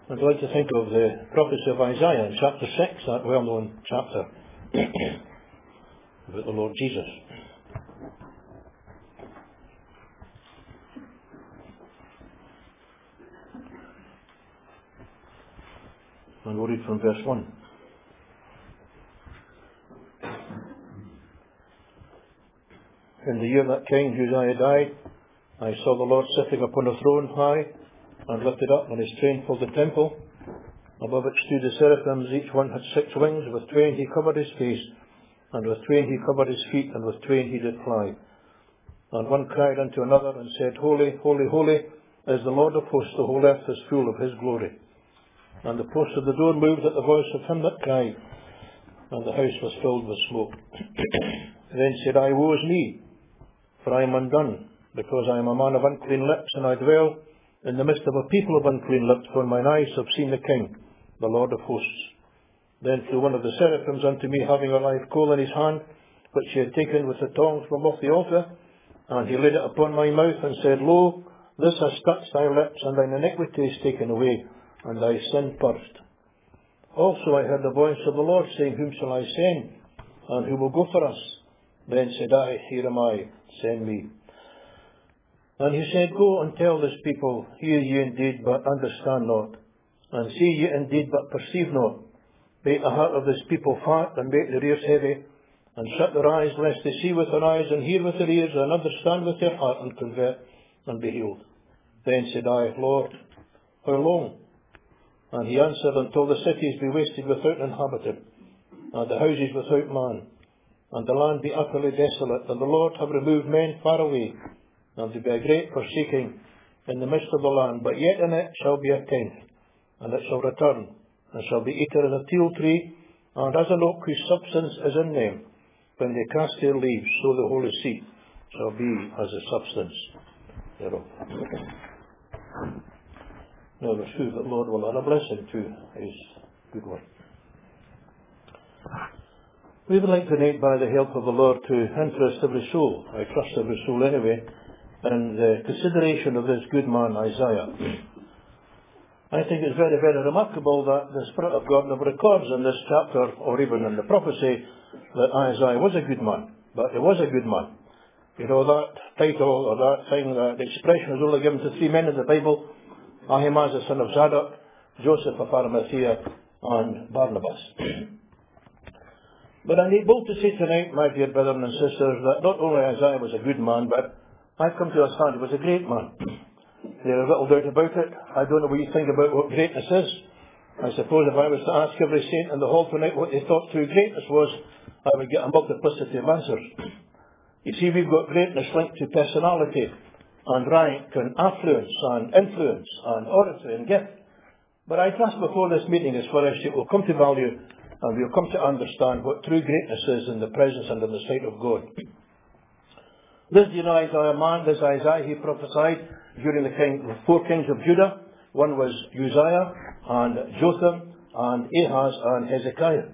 I'd like to think of the prophecy of Isaiah in chapter 6, that well-known chapter about the Lord Jesus. And we'll read from verse 1. In the year that King Uzziah died, I saw the Lord sitting upon a throne high and lifted up, and his train filled the temple. Above it stood the seraphims, each one had 6 wings. With twain he covered his face, and with twain he covered his feet, and with twain he did fly. And one cried unto another, and said, Holy, holy, holy is the Lord of hosts, the whole earth is full of his glory. And the posts of the door moved at the voice of him that cried, and the house was filled with smoke. Then said I, Woe is me, for I am undone, because I am a man of unclean lips, and I dwell in the midst of a people of unclean lips, for mine eyes have seen the King, the Lord of hosts. Then flew one of the seraphims unto me, having a live coal in his hand, which he had taken with the tongs from off the altar, and he laid it upon my mouth, and said, Lo, this has touched thy lips, and thine iniquity is taken away, and thy sin purged. Also I heard the voice of the Lord saying, Whom shall I send, and who will go for us? Then said I, Here am I, send me. And he said, Go and tell this people, Hear ye indeed, but understand not, and see ye indeed, but perceive not. Make the heart of this people fat, and make their ears heavy, and shut their eyes, lest they see with their eyes, and hear with their ears, and understand with their heart, and convert, and be healed. Then said I, Lord, how long? And he answered, Until the cities be wasted without an inhabitant, and the houses without man, and the land be utterly desolate, and the Lord have removed men far away, and there be a great forsaking in the midst of the land. But yet in it shall be a tenth, and it shall return, and shall be eaten as a teil tree, and as an oak whose substance is in them. When they cast their leaves, so the holy seat shall be as the substance thereof. Now we're sure that Lord will add a blessing to his good word. We would like tonight, by the help of the Lord, to interest every soul, I trust every soul anyway, in the consideration of this good man Isaiah. I think it's very, very remarkable that the Spirit of God never records in this chapter, or even in the prophecy, that Isaiah was a good man. But he was a good man. You know, that title, or that thing, the expression is only given to 3 men in the Bible: Ahimaaz the son of Zadok, Joseph of Arimathea, and Barnabas. But I need both to say tonight, my dear brothers and sisters, that not only Isaiah was a good man, but I've come to understand he was a great man. There's little doubt about it. I don't know what you think about what greatness is. I suppose if I was to ask every saint in the hall tonight what they thought true greatness was, I would get a multiplicity of answers. You see, we've got greatness linked to personality, and rank, and affluence, and influence, and oratory, and gift. But I trust before this meeting is finished, it will come to value, and we'll come to understand what true greatness is in the presence and in the sight of God. This Isaiah man, this Isaiah, he prophesied during the 4 kings of Judah. One was Uzziah, and Jotham, and Ahaz, and Hezekiah.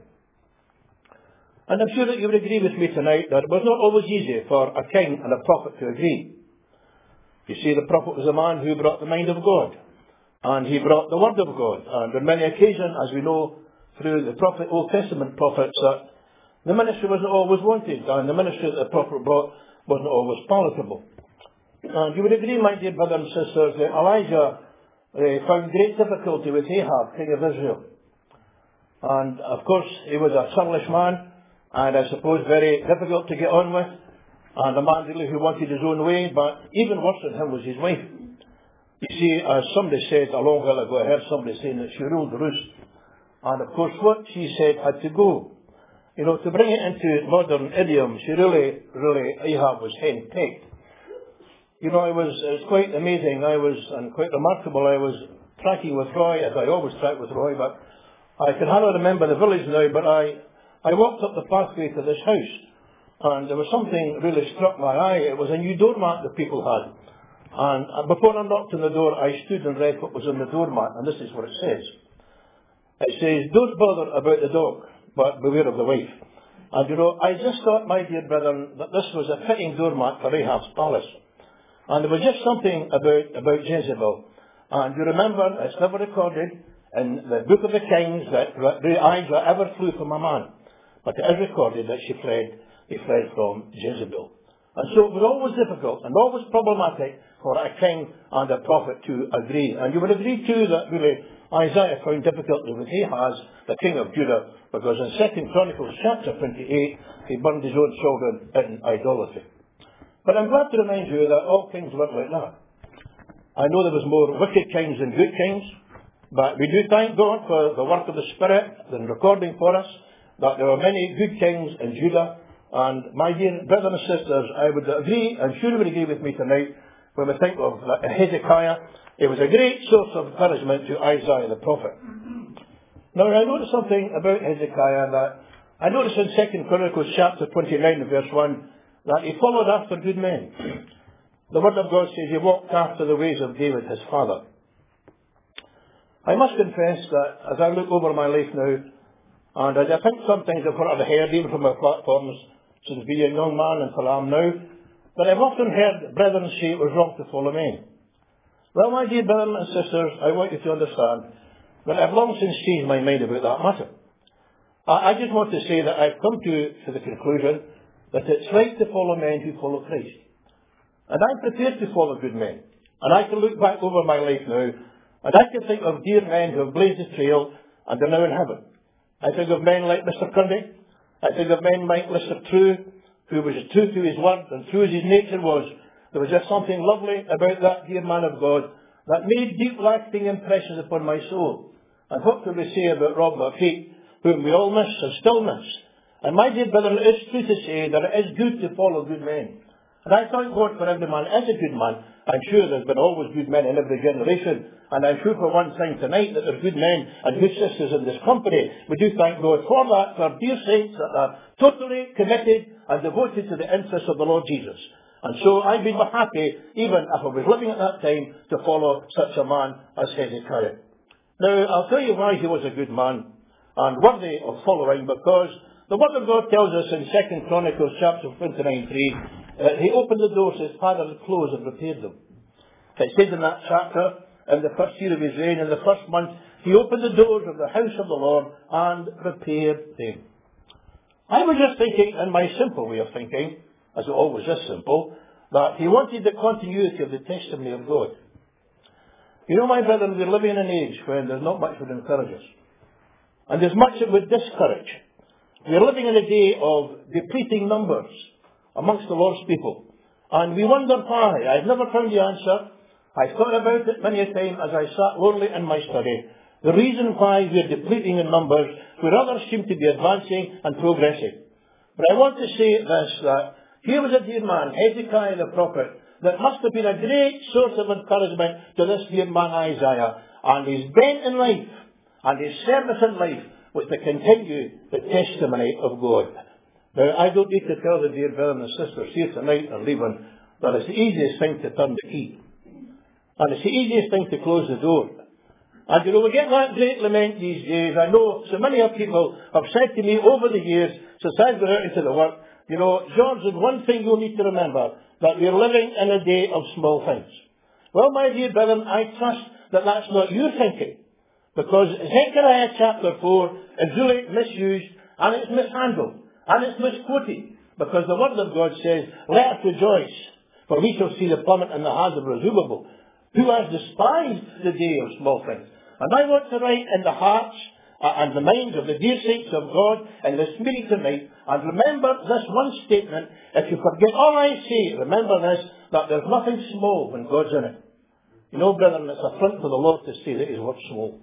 And I'm sure that you would agree with me tonight that it was not always easy for a king and a prophet to agree. You see, the prophet was a man who brought the mind of God, and he brought the word of God. And on many occasions, as we know through the Old Testament prophets, that the ministry wasn't always wanted, and the ministry that the prophet brought wasn't always palatable. And you would agree, my dear brothers and sisters, that Elijah found great difficulty with Ahab, king of Israel. And of course, he was a churlish man, and I suppose very difficult to get on with, and a man really who wanted his own way. But even worse than him was his wife. You see, as somebody said a long while ago, I heard somebody saying that she ruled the roost. And of course, what she said had to go. You know, to bring it into modern idiom, she really, Ahab was henpecked. You know, it was quite amazing. And quite remarkable. I was tracking with Roy, as I always track with Roy, but I can hardly remember the village now, but I walked up the pathway to this house, and there was something really struck my eye. It was a new doormat that people had. And before I knocked on the door, I stood and read what was on the doormat, and this is what it says. It says, Don't bother about the dog, but beware of the wife. And you know, I just thought, my dear brethren, that this was a fitting doormat for Ahab's palace. And there was just something about Jezebel. And you remember, it's never recorded, in the book of the Kings that Ahijah ever flew from a man. But it is recorded that he fled from Jezebel. And so it was always difficult and always problematic for a king and a prophet to agree. And you would agree too that really Isaiah found difficulty with Ahaz, the king of Judah, because in 2 Chronicles chapter 28, he burned his own children in idolatry. But I'm glad to remind you that all kings weren't like that. I know there was more wicked kings than good kings, but we do thank God for the work of the Spirit and recording for us that there were many good kings in Judah. And my dear brothers and sisters, I would agree, and sure you would agree with me tonight, when we think of Hezekiah, it was a great source of encouragement to Isaiah the prophet. Now I noticed something about Hezekiah that I noticed in 2 Chronicles chapter 29 and verse 1 that he followed after good men. The word of God says he walked after the ways of David his father. I must confess that as I look over my life now, and as I think sometimes I've heard even from my platforms since being a young man until I am now, but I've often heard brethren say it was wrong to follow men. Well, my dear brothers and sisters, I want you to understand that I've long since changed my mind about that matter. I just want to say that I've come to the conclusion that it's right to follow men who follow Christ. And I'm prepared to follow good men. And I can look back over my life now, and I can think of dear men who have blazed the trail and are now in heaven. I think of men like Mr. Cundy. I think of men like Mr. True, who was true to his word and true as his nature was. There was just something lovely about that dear man of God that made deep lasting impressions upon my soul. And what could we say about Rob McPhee, whom we all miss and still miss? And my dear brother, it is true to say that it is good to follow good men. And I thank God for every man is a good man. I'm sure there's been always good men in every generation. And I'm sure for one thing tonight that there's good men and good sisters in this company. We do thank God for that, for dear saints that are totally committed and devoted to the interests of the Lord Jesus. And so I'd be happy, even if I was living at that time, to follow such a man as Hezekiah. Now, I'll tell you why he was a good man and worthy of following, because the Word of God tells us in 2 Chronicles chapter 29:3 that he opened the doors his father had closed and repaired them. It says in that chapter, in the first year of his reign, in the first month, he opened the doors of the house of the Lord and repaired them. I was just thinking, in my simple way of thinking, as it always is simple, that he wanted the continuity of the testimony of God. You know, my brethren, we're living in an age when there's not much that would encourage us. And there's much that would discourage. We're living in a day of depleting numbers amongst the Lord's people. And we wonder why. I've never found the answer. I've thought about it many a time as I sat lonely in my study. The reason why we're depleting in numbers where others seem to be advancing and progressing. But I want to say this, that here was a dear man, Hezekiah the prophet, that must have been a great source of encouragement to this dear man Isaiah. And his bent in life and his service in life was to continue the testimony of God. Now, I don't need to tell the dear brothers and sisters here tonight and leaving that it's the easiest thing to turn the key. And it's the easiest thing to close the door. And you know, we get that great lament these days. I know so many of people have said to me over the years, since I've gone out into the work, you know, George, there's one thing you'll need to remember, that we're living in a day of small things. Well, my dear brethren, I trust that that's not your thinking. Because Zechariah chapter 4 is really misused, and it's mishandled, and it's misquoted. Because the Word of God says, let us rejoice, for we shall see the plummet in the hands of Zerubbabel, who has despised the day of small things. And I want to write in the hearts and the minds of the dear saints of God in this meeting tonight, and remember this one statement. If you forget all I say, remember this, that there's nothing small when God's in it. You know, brethren, it's a front for the Lord to say that His work's small.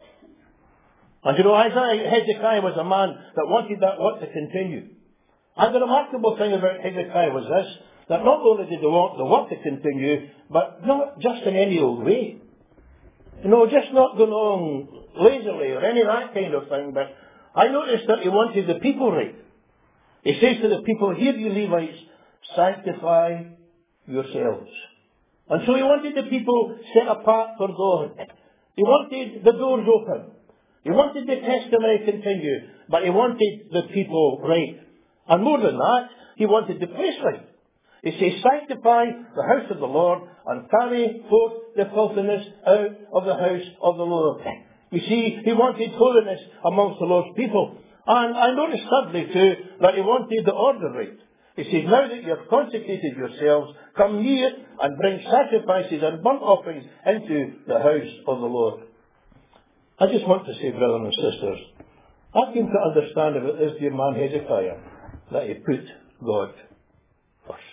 And you know, Hezekiah was a man that wanted that work to continue. And the remarkable thing about Hezekiah was this, that not only did he want the work to continue, but not just in any old way. You know, just not going on lazily or any of that kind of thing, but I noticed that he wanted the people right. He says to the people, here you Levites, sanctify yourselves. And so he wanted the people set apart for God. He wanted the doors open. He wanted the testimony to continue, but he wanted the people right. And more than that, he wanted the place right. He says, sanctify the house of the Lord and carry forth the filthiness out of the house of the Lord. You see, he wanted holiness amongst the Lord's people. And I noticed thirdly too, that he wanted the order right. He says, now that you have consecrated yourselves, come near and bring sacrifices and burnt offerings into the house of the Lord. I just want to say, brothers and sisters, I came to understand about this dear man Hezekiah, that he put God first.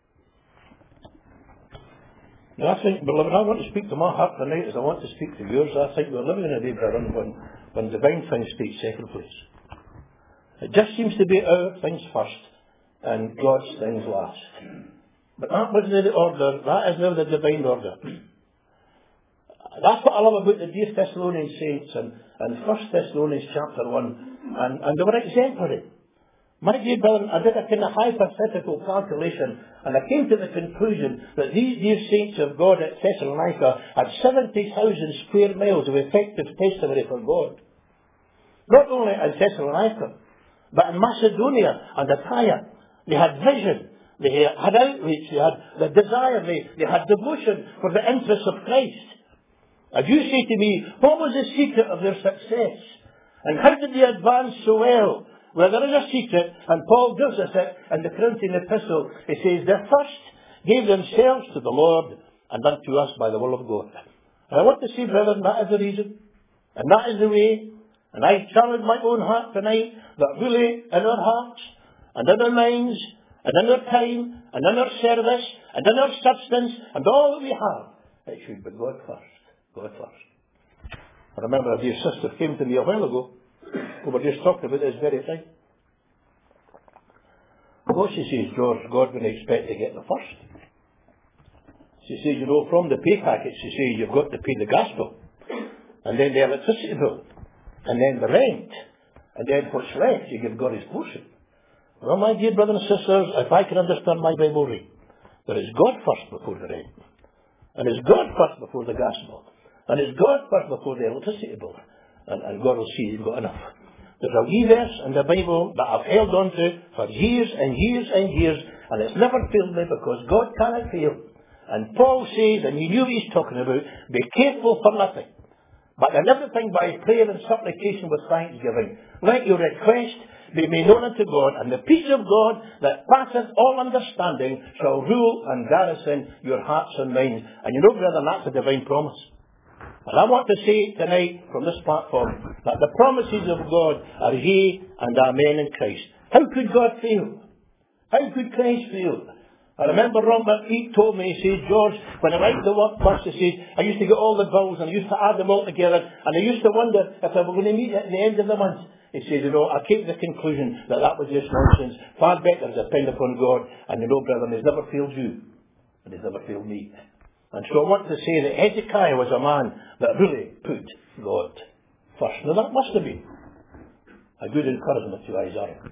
Now I think, beloved, I want to speak to my heart tonight as I want to speak to yours. I think we're living in a day, brethren, when divine things take second place. It just seems to be our things first and God's things last. But that wasn't the order. That is now the divine order. That's what I love about the dear Thessalonian saints and 1 Thessalonians chapter 1. And they were exemplary. My dear brother, I did a kind of hypothetical calculation, and I came to the conclusion that these dear saints of God at Thessalonica had 70,000 square miles of effective testimony for God. Not only in Thessalonica, but in Macedonia and Achaia. They had vision, they had outreach, they had the desire, they had devotion for the interests of Christ. And you say to me, what was the secret of their success? And how did they advance so well? Well, there is a secret, and Paul gives us it in the Corinthian epistle. He says, they first gave themselves to the Lord, and unto us by the will of God. And I want to say, brethren, that is the reason, and that is the way. And I challenge my own heart tonight, that really in our hearts, and in our minds, and in our time, and in our service, and in our substance, and all that we have, it should be God first. God first. I remember a dear sister came to me a while ago. We were just talking about this very thing. Well, she says, George, God wouldn't expect to get the first. She says, you know, from the pay packet, she says, you've got to pay the gas bill, and then the electricity bill, and then the rent, and then what's left, you give God his portion. Well, my dear brothers and sisters, if I can understand my Bible right, there is God first before the rent, and it's God first before the gas bill, and it's God first before the electricity bill, and God will see you've got enough. There's a wee verse in the Bible that I've held on to for years and years and years, and it's never failed me because God cannot fail. And Paul says, and you knew what he's talking about, be careful for nothing, but in everything by prayer and supplication with thanksgiving, let your request be made known unto God, and the peace of God that passeth all understanding shall rule and garrison your hearts and minds. And you know, brethren, that's a divine promise. And I want to say tonight from this platform that the promises of God are yea and amen in Christ. How could God fail? How could Christ fail? I remember Ron McPeak told me, he says, George, when I went to work first, he says, I used to get all the bills and I used to add them all together, and I used to wonder if I were going to meet at the end of the month. He says, you know, I came to the conclusion that that was just nonsense. Far better to depend upon God. And you know, brethren, he's never failed you, and he's never failed me. And so I want to say that Hezekiah was a man that really put God first. Now that must have been a good encouragement to Isaiah.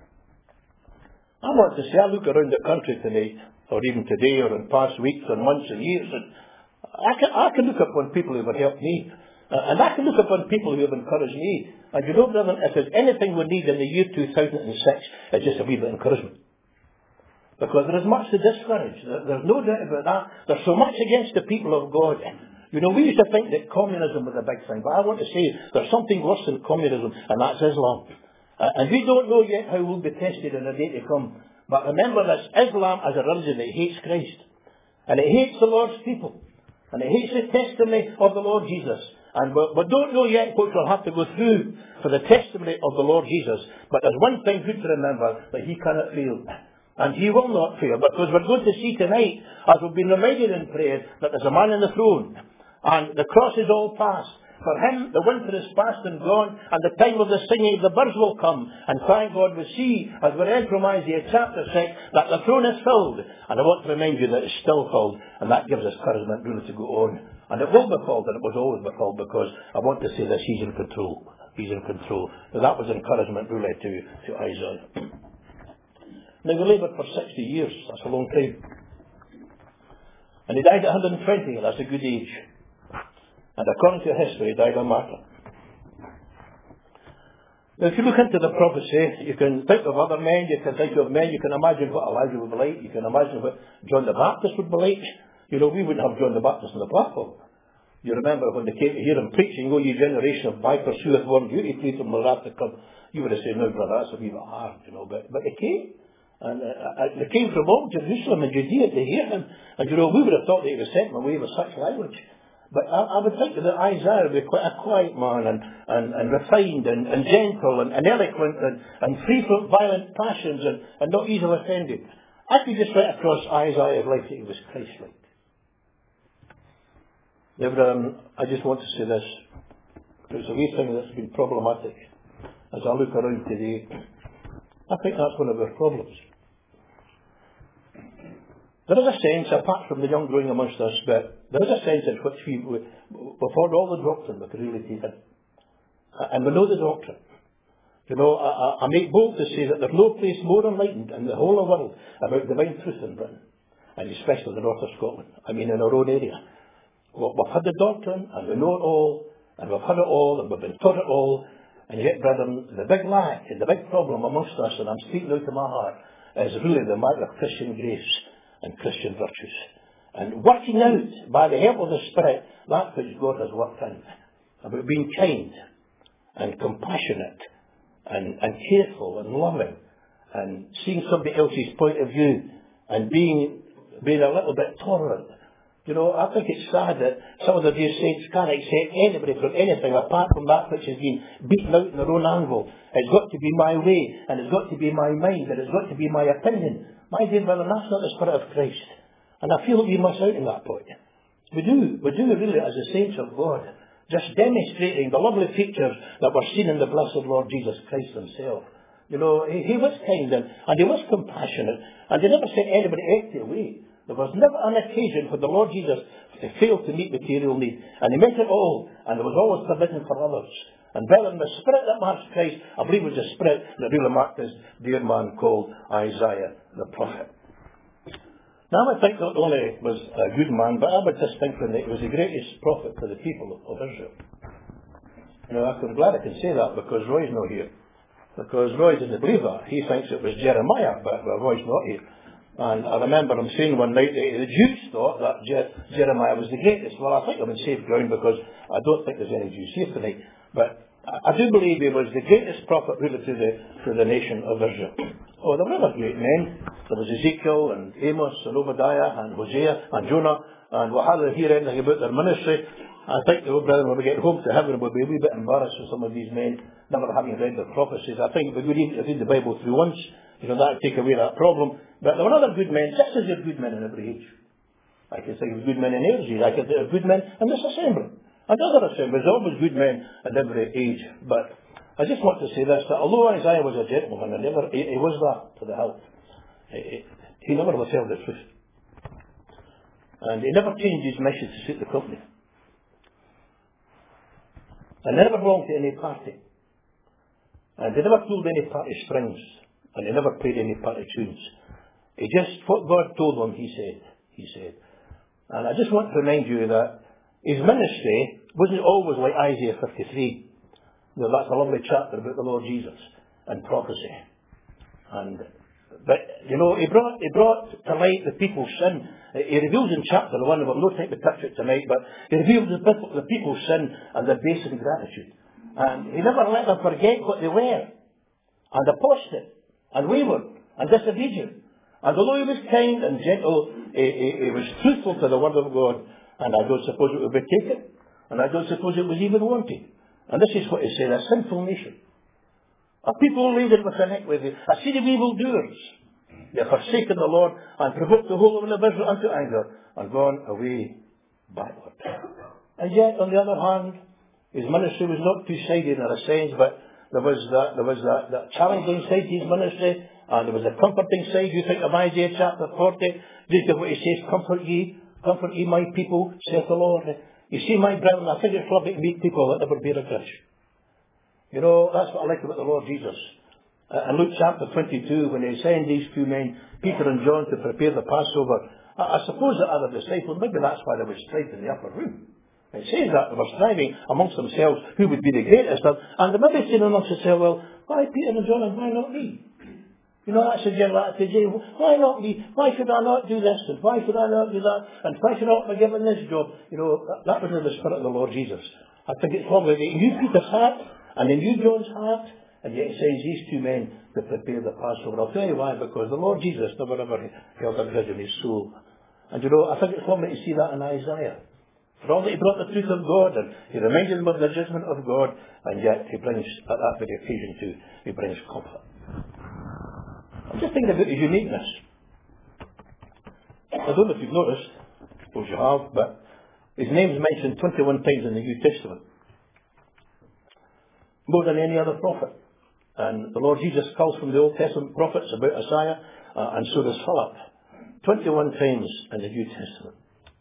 I want to say, I look around the country tonight, or even today, or in past weeks, or months and years, and I can look upon people who have helped me. And I can look upon people who have encouraged me. And you know, brethren, if there's anything we need in the year 2006, it's just a wee bit of encouragement. Because there is much to discourage. There's no doubt about that. There's so much against the people of God. You know, we used to think that communism was a big thing. But I want to say there's something worse than communism, and that's Islam. And we don't know yet how we'll be tested in the day to come. But remember this, Islam is a religion that hates Christ. And it hates the Lord's people. And it hates the testimony of the Lord Jesus. And we don't know yet what we'll have to go through for the testimony of the Lord Jesus. But there's one thing good to remember, that he cannot fail. And he will not fail, because we're going to see tonight, as we've been reminded in prayer, that there's a man on the throne, and the cross is all past. For him, the winter is past and gone, and the time of the singing of the birds will come. And thank God we see, as we read from Isaiah chapter 6, that the throne is filled. And I want to remind you that it's still filled, and that gives us encouragement really to go on. And it will be filled, and it was always be filled, because I want to say this, he's in control. He's in control. So that was encouragement really to Isaiah. Now, he laboured for 60 years. That's a long time. And he died at 120. That's a good age. And according to history, he died a martyr. Now, if you look into the prophecy, you can think of other men, you can think of men, you can imagine what Elijah would be like, you can imagine what John the Baptist would be like. You know, we wouldn't have John the Baptist on the platform. You remember when they came to hear him preaching, "O ye generation of vipers, who hath warned you to flee from the wrath to come?" You would have said, "No, brother, that's a wee bit hard," But they came. And they came from all Jerusalem and Judea to hear him. And we would have thought that he was sent away with such language. But I would think that Isaiah would be quite a quiet man and refined and gentle and eloquent and free from violent passions and not easily offended. I could just write across Isaiah's life that he was Christ-like. I just want to say this. It's a wee thing that's been problematic. As I look around today, I think that's one of our problems. There is a sense, apart from the young growing amongst us, but there is a sense in which we've heard all the doctrine we could really take in. And we know the doctrine. I make bold to say that there's no place more enlightened in the whole of the world about divine truth than Britain, and especially the north of Scotland. I mean, in our own area. We've had the doctrine, and we know it all, and we've had it all, and we've been taught it all, and yet, brethren, the big lack and the big problem amongst us, and I'm speaking out to my heart, is really the matter of Christian grace and Christian virtues. And working out, by the help of the Spirit, that which God has worked in. About being kind and compassionate and careful and loving and seeing somebody else's point of view and being a little bit tolerant. I think it's sad that some of the dear saints can't accept anybody from anything apart from that which has been beaten out in their own anvil. It's got to be my way, and it's got to be my mind, and it's got to be my opinion. My dear brother, that's not the Spirit of Christ. And I feel that we miss out on that point. We do really, as the saints of God, just demonstrating the lovely features that were seen in the blessed Lord Jesus Christ himself. He was kind and he was compassionate, and he never sent anybody empty away. There was never an occasion when the Lord Jesus failed to meet material need. And he met it all. And there was always provision for others. And brethren, the spirit that marked Christ, I believe, was the spirit that really marked this dear man called Isaiah the prophet. Now I think not only was a good man, but I would just think that he was the greatest prophet for the people of Israel. I'm glad I can say that because Roy's not here. Because Roy doesn't believe that. He thinks it was Jeremiah, but Roy's not here. And I remember him saying one night that the Jews thought that Jeremiah was the greatest. Well, I think I'm in safe ground because I don't think there's any Jews here tonight. But I do believe he was the greatest prophet really to the nation of Israel. Oh, there were other great men. There was Ezekiel and Amos and Obadiah and Hosea and Jonah. And we'll hardly hear anything about their ministry. I think the old brother, when we get home to heaven, we'll be a wee bit embarrassed with some of these men, never having read their prophecies. I think if we would even read the Bible through once, that would take away that problem. But there were other good men, just as there are good men in every age. I can think of good men in ages. I can think of good men in this assembly. And other assemblies, there are always good men in every age. But I just want to say this, that although Isaiah was a gentleman, and he was that to the hilt, he never withheld the truth. And he never changed his message to suit the company. And he never belonged to any party. And he never pulled any party strings. And he never played any party tunes. He just, what God told him, he said. And I just want to remind you that his ministry wasn't always like Isaiah 53. That's a lovely chapter about the Lord Jesus and prophecy. But he brought to light the people's sin. He reveals in chapter 1, we've no time to touch it tonight, but he reveals the people's sin and their base ingratitude. And he never let them forget what they were, and apostate, and wayward, and disobedient. And although he was kind and gentle, he was truthful to the word of God, and I don't suppose it would be taken, and I don't suppose it was even wanted. And this is what he said, a sinful nation, a people laden with iniquity, a city of evildoers. They have forsaken the Lord and provoked the whole of Israel unto anger and gone away backward. And yet, on the other hand, his ministry was not two-sided in a sense, but there was that challenging side to his ministry, and there was a comforting side. You think of Isaiah chapter 40, look at what he says, comfort ye my people, saith the Lord. You see, my brethren, I think it's lovely to meet people that never bear a grudge. That's what I like about the Lord Jesus. In Luke chapter 22, when he sent these two men, Peter and John, to prepare the Passover, I suppose that other disciples, maybe that's why they were strife in the upper room. It says that they were striving amongst themselves who would be the greatest. And they maybe saying amongst themselves, well, why Peter and John and why not me? You know, that's a general attitude. Why not me? Why should I not do this? And why should I not do that? And why should I not be given this job? You know, that was in the spirit of the Lord Jesus. I think it's probably that he knew Peter's heart, and he knew John's heart, and yet he sends these two men to prepare the Passover. I'll tell you why, because the Lord Jesus never ever held a grudge in his soul. And you know, I think it's lovely to see that in Isaiah. For all that he brought the truth of God, and he reminded them of the judgment of God, and yet he brings, at that very occasion too, he brings comfort. I'm just thinking about his uniqueness. I don't know if you've noticed, I suppose you have, but his name's mentioned 21 times in the New Testament. More than any other prophet. And the Lord Jesus calls from the Old Testament prophets about Isaiah, and so does Philip. 21 times in the New Testament.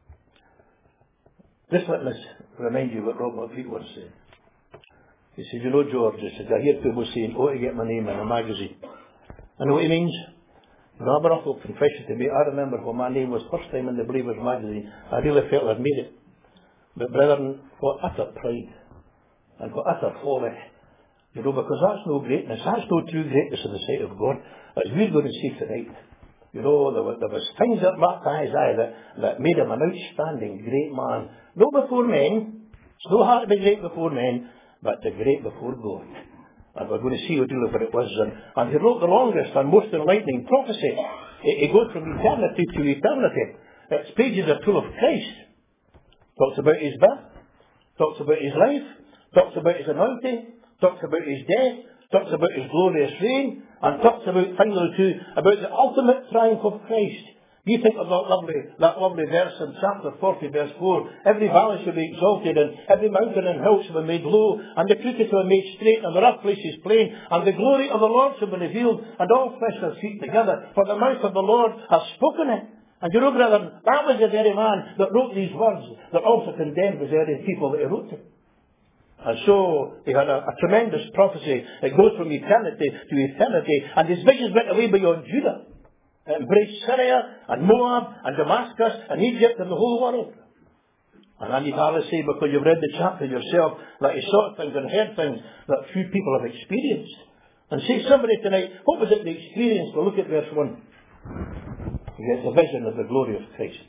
Just let me remind you what Robert McPeak once said. He said, you know, George, he said, I hear people saying, oh, to get my name in a magazine. I know what he means. You know, I'm an awful confession to me. I remember when my name was first time in the Believers magazine, I really felt I'd made it. But brethren, what utter pride and what utter folly. You know, because that's no greatness. That's no true greatness in the sight of God. As we're going to see tonight. You know, there was things that marked Isaiah that made him an outstanding great man. Not before men. It's no hard to be great before men, but to great before God. And we're going to see what it was. And he wrote the longest and most enlightening prophecy. It goes from eternity to eternity. Its pages are full of Christ. Talks about his birth. Talks about his life. Talks about his anointing. Talks about his death. Talks about his glorious reign. And talks about, finally too, about the ultimate triumph of Christ. You think of that lovely verse in chapter 40, verse 4. Every valley shall be exalted, and every mountain and hill shall be made low, and the crooked shall be made straight, and the rough places plain, and the glory of the Lord shall be revealed, and all flesh shall see together, for the mouth of the Lord has spoken it. And you know, brethren, that was the very man that wrote these words, that also condemned the very people that he wrote to. And so, he had a tremendous prophecy. It goes from eternity to eternity, and his visions went away beyond Judah. It embraced Syria, and Moab, and Damascus, and Egypt, and the whole world. And I need hardly say, because you've read the chapter yourself, that he saw things and heard things that few people have experienced. And say somebody tonight, what was it they experienced? Well, look at verse 1. You get the vision of the glory of Christ.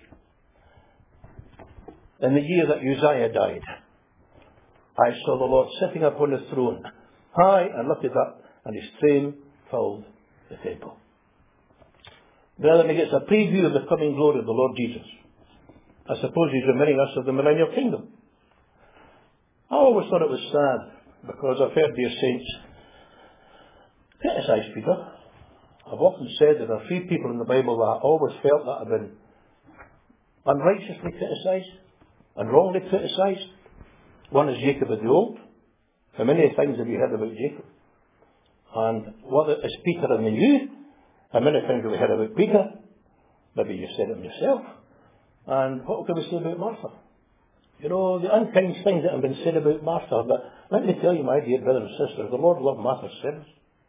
In the year that Uzziah died, I saw the Lord sitting upon the throne, high and lifted up, and his train filled the temple. Brethren, he gets a preview of the coming glory of the Lord Jesus. I suppose he's reminding us of the millennial kingdom. I always thought it was sad, because I've heard dear saints criticize Peter. I've often said there are three people in the Bible that I always felt that have been unrighteously criticized and wrongly criticized. One is Jacob of the Old. How many things have you heard about Jacob? And what is Peter in the New? How many things have we heard about Peter? Maybe you said it yourself. And what can we say about Martha? You know, the unkind things that have been said about Martha. But let me tell you, my dear brothers and sisters, the Lord loved Martha's service.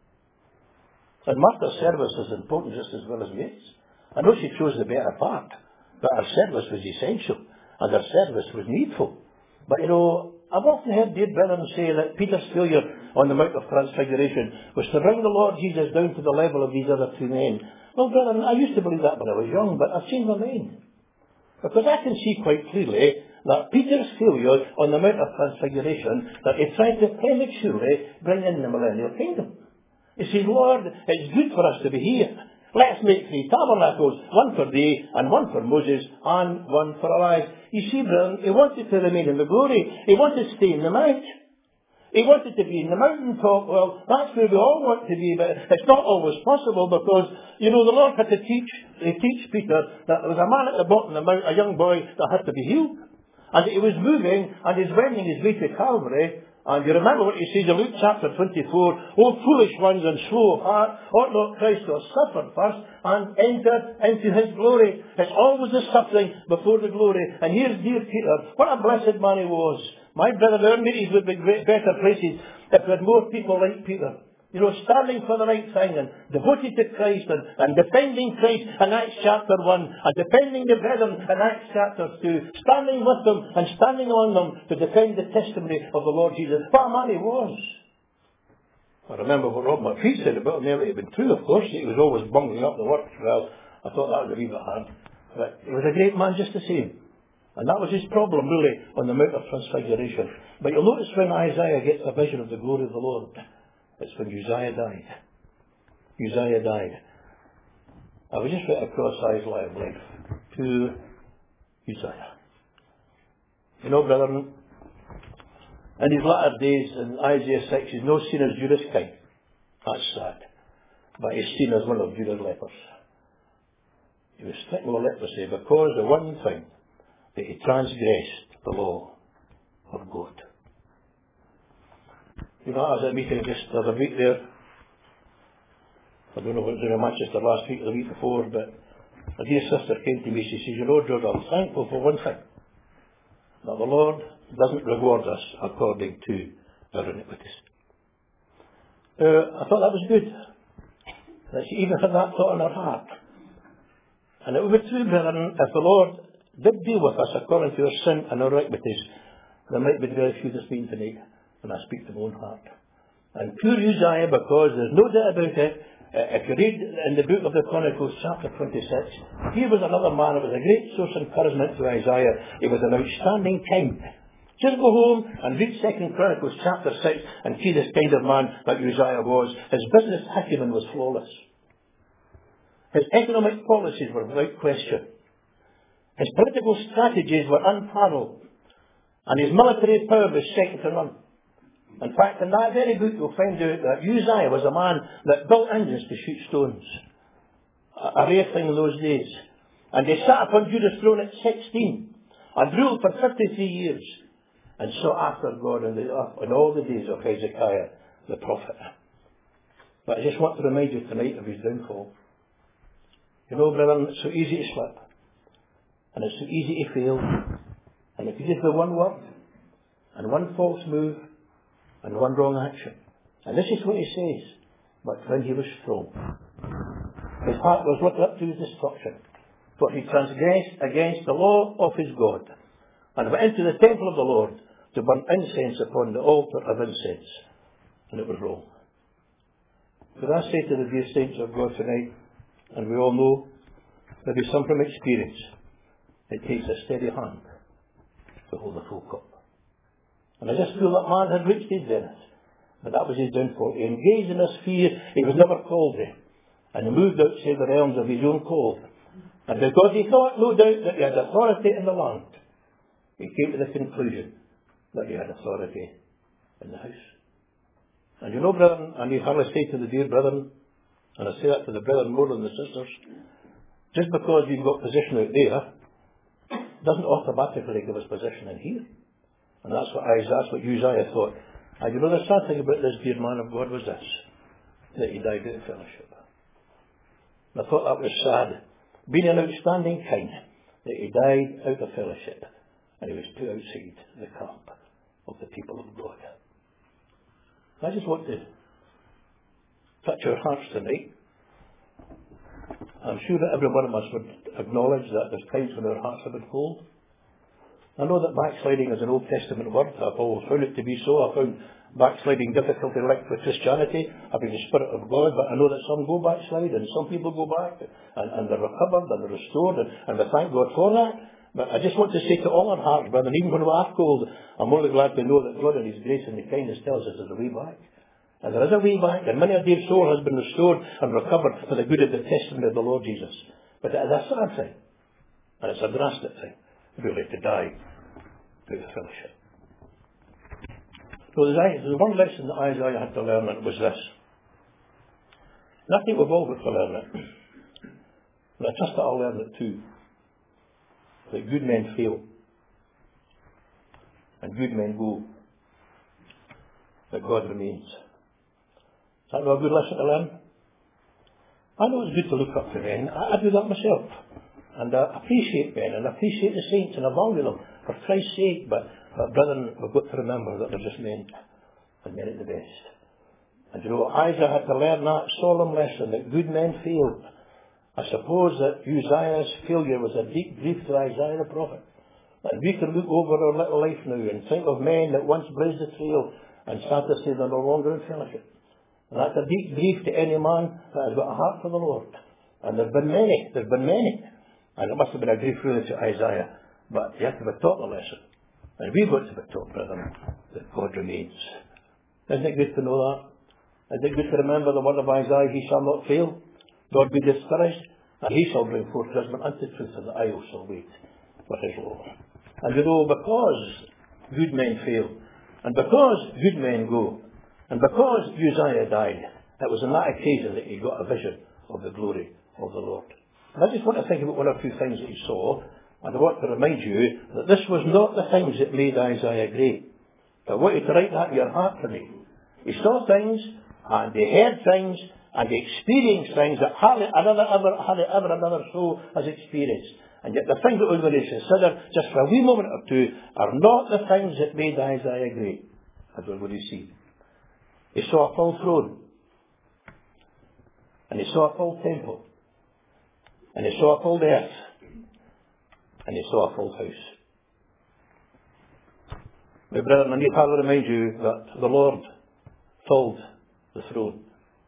And Martha's service is important just as well as Mary's. I know she chose the better part, but her service was essential, and her service was needful. But you know, I've often heard dear brethren say that Peter's failure on the Mount of Transfiguration was to bring the Lord Jesus down to the level of these other two men. Well, brethren, I used to believe that when I was young, but I've changed my mind. Because I can see quite clearly that Peter's failure on the Mount of Transfiguration, that he tried to prematurely bring in the millennial kingdom. He said, Lord, it's good for us to be here. Let's make 3 tabernacles, one for thee, and one for Moses, and one for Elias. You see, brethren, he wanted to remain in the glory. He wanted to stay in the mount. He wanted to be in the mountaintop. Well, that's where we all want to be, but it's not always possible because, you know, the Lord had to teach Peter that there was a man at the bottom of the mount, a young boy, that had to be healed. And he was moving, and he's wending his way to Calvary. And you remember what he says in Luke chapter 24, O foolish ones and slow of heart, ought not Christ to have suffered first and entered into his glory? It's always the suffering before the glory. And here's dear Peter. What a blessed man he was. My brother, our meetings would be better places if we had more people like Peter. You know, standing for the right thing and devoted to Christ and defending Christ in Acts chapter 1 and defending the brethren in Acts chapter 2, standing with them and standing on them to defend the testimony of the Lord Jesus. What a man he was. I remember what Rob McPhee said about him. It had been true, of course. He was always bungling up the work. Well, I thought that was a wee bit hard. But he was a great man just the same. And that was his problem, really, on the Mount of Transfiguration. But you'll notice when Isaiah gets a vision of the glory of the Lord, it's when Uzziah died. Uzziah died. I was just right across Isaiah's life to Uzziah. You know, brethren, in his latter days, in Isaiah 6, he's not seen as Judah's king. That's sad. But he's seen as one of Judah's lepers. He was stricken with leprosy because the one thing that he transgressed the law of God. You know, I was at a meeting just the other week there. I don't know what it was in Manchester last week or the week before, but a dear sister came to me. She says, you know, George, I'm thankful for one thing. That the Lord doesn't reward us according to our iniquities. I thought that was good. That she even had that thought in her heart. And it would be true, brethren, if the Lord did deal with us according to our sin and our iniquities, there might be very few this meeting tonight, and I speak to my own heart. And poor Uzziah, because there's no doubt about it, if you read in the book of the Chronicles, chapter 26, here was another man who was a great source of encouragement to Isaiah. He was an outstanding king. Just go home and read 2 Chronicles chapter 6 and see this kind of man that Uzziah was. His business acumen was flawless. His economic policies were without question. His political strategies were unparalleled. And his military power was second to none. In fact, in that very book you'll find out that Uzziah was a man that built engines to shoot stones. A rare thing in those days. And he sat upon Judah's throne at 16 and ruled for 53 years and sought after God in all the days of Hezekiah the prophet. But I just want to remind you tonight of his downfall. You know, brethren, it's so easy to slip. And it's so easy to fail. And if you just do one word and one false move and one wrong action. And this is what he says. But when he was strong, his heart was lifted up to his destruction. For he transgressed against the law of his God, and went into the temple of the Lord to burn incense upon the altar of incense. And it was wrong. Could I say to the dear saints of God tonight, and we all know, maybe some from experience, it takes a steady hand to hold the full cup. And I just feel that man had reached his zenith. But that was his downfall. He engaged in this fear he was never called to. And he moved outside the realms of his own call. And because he thought, no doubt, that he had authority in the land, he came to the conclusion that he had authority in the house. And you know, brethren, and you hardly say to the dear brethren, and I say that to the brethren more than the sisters, just because you've got position out there, doesn't automatically give us position in here. And that's what Uzziah thought. And you know, the sad thing about this dear man of God was this, that he died out of fellowship. And I thought that was sad. Being an outstanding king, that he died out of fellowship, and he was put outside the camp of the people of God. I just want to touch our hearts tonight. I'm sure that every one of us would acknowledge that there's times when our hearts have been cold. I know that backsliding is an Old Testament word. I've always found it to be so. I found backsliding difficult to link with Christianity, having the Spirit of God, but I know that some go backslide and some people go back and they're recovered and they're restored and we thank God for that. But I just want to say to all our hearts, brother, even when we are cold, I'm only glad to know that God in His grace and His kindness tells us there's a way back. And there is a way back, and many a dear soul has been restored and recovered for the good of the testimony of the Lord Jesus. But it is a sad thing, and it's a drastic thing, really, to die out of fellowship. So the one lesson that Isaiah had to learn was this. And I think we've all got to learn it. And I trust that I'll learn it too. That good men fail. And good men go. That God remains. Is that not a good lesson to learn? I know it's good to look up to men. I do that myself. And I appreciate men and I appreciate the saints and I value them for Christ's sake. But brethren, we've got to remember that they're just men. And men at the best. And you know, Isaiah had to learn that solemn lesson that good men fail. I suppose that Uzziah's failure was a deep grief to Isaiah the prophet. And we can look over our little life now and think of men that once blazed the trail and start to say they're no longer in fellowship. And that's a deep grief to any man that has got a heart for the Lord. And there's been many. And it must have been a grief really to Isaiah. But you have to be taught the lesson. And we've got to be taught, brethren, that God remains. Isn't it good to know that? Isn't it good to remember the word of Isaiah, he shall not fail, nor be discouraged, and he shall bring forth judgment unto truth, and the isles shall wait for his law. And you know, because good men fail, and because good men go, and because Uzziah died, it was on that occasion that he got a vision of the glory of the Lord. And I just want to think about one or two things that he saw, and I want to remind you that this was not the things that made Isaiah great. I want you to write that in your heart for me. He saw things, and he heard things, and he experienced things that hardly ever another soul has experienced. And yet the things that we're going to consider just for a wee moment or two are not the things that made Isaiah great, as we're going to see. He saw a full throne, and he saw a full temple, and he saw a full earth, and he saw a full house. My brethren, I need to remind you that the Lord filled the throne.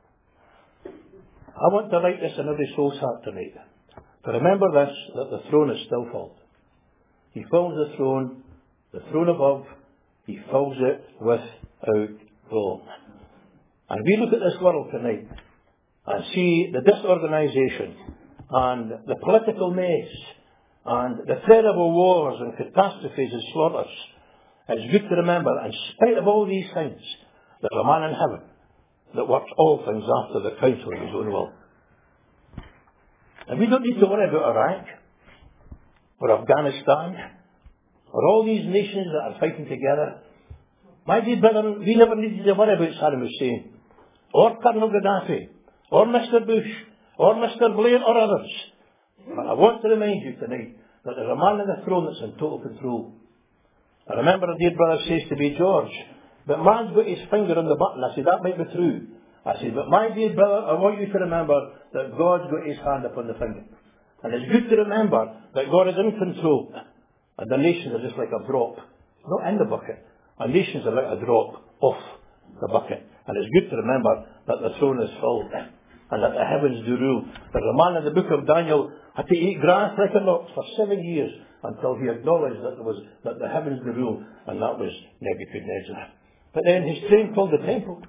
I want to write this in every soul's heart tonight. To remember this, that the throne is still filled. He fills the throne above, he fills it without wrong. And we look at this world tonight and see the disorganisation and the political mess and the terrible wars and catastrophes and slaughters. It's good to remember, in spite of all these things, there's a man in heaven that works all things after the counsel of his own will. And we don't need to worry about Iraq or Afghanistan or all these nations that are fighting together. My dear brethren, we never needed to worry about Saddam Hussein or Colonel Gaddafi or Mr. Bush or Mr. Blair or others. But I want to remind you tonight that there's a man on the throne that's in total control. I remember a dear brother says to me, George, but man's got his finger on the button. I said, that might be true. I said, but my dear brother, I want you to remember that God's got his hand upon the finger. And it's good to remember that God is in control. And the nations are just like a drop. Not in the bucket. And nations are like a drop off the bucket. And it's good to remember that the throne is filled. And that the heavens do rule. There's a man in the book of Daniel had to eat grass like an ox for 7 years until he acknowledged that the heavens do rule. And that was Nebuchadnezzar. But then his train filled the temple.